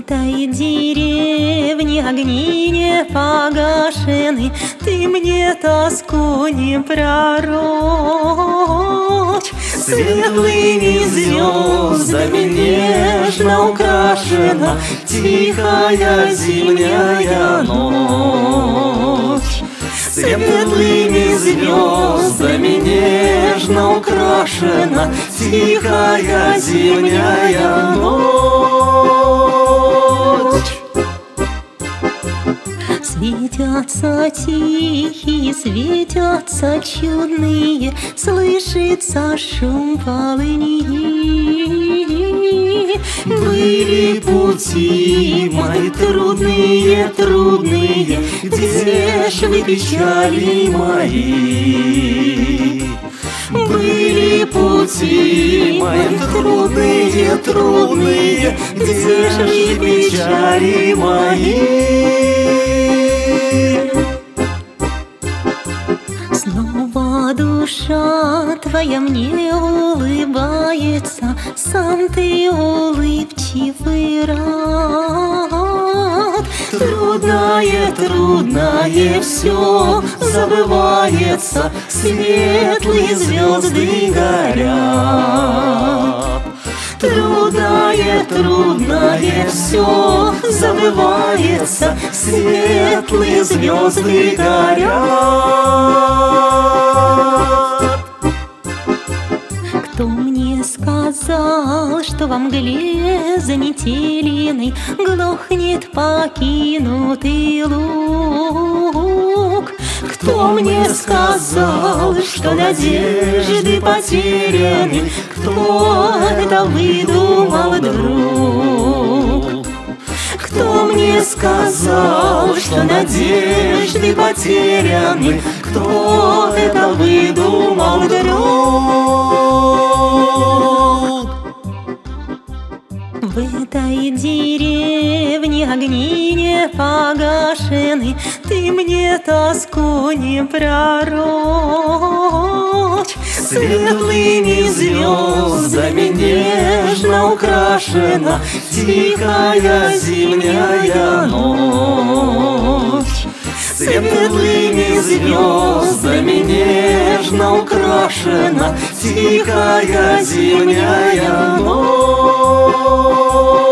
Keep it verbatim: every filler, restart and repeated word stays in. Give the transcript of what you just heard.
этой деревне огни не погашены, ты мне тоску не пророчь. Светлыми звездами нежно украшена тихая зимняя ночь. Светлыми звездами нежно украшена тихая зимняя ночь. Светятся тихие, светятся чудные, слышится шум полыни. Были пути мои трудные, трудные, где ж вы, печали мои? Были пути мои трудные, трудные, где ж вы, печали мои? Снова душа твоя мне улыбается, сам ты улыбчивый рад. Трудное, трудное все забывается, светлые звезды горят. Трудное, трудное все забывается, светлые звезды горят. Кто мне сказал, что во мгле заметеленной глохнет покинутый луг? Кто мне сказал, что надежды потеряны? Кто это выдумал, друг? Кто мне сказал, что надежды потеряны? Кто это выдумал, друг? В этой деревне огни не погашены, ты мне тоску не пророчь. Светлыми звездами нежно украшена тихая зимняя ночь. Светлыми звездами нежно украшена тихая зимняя ночь.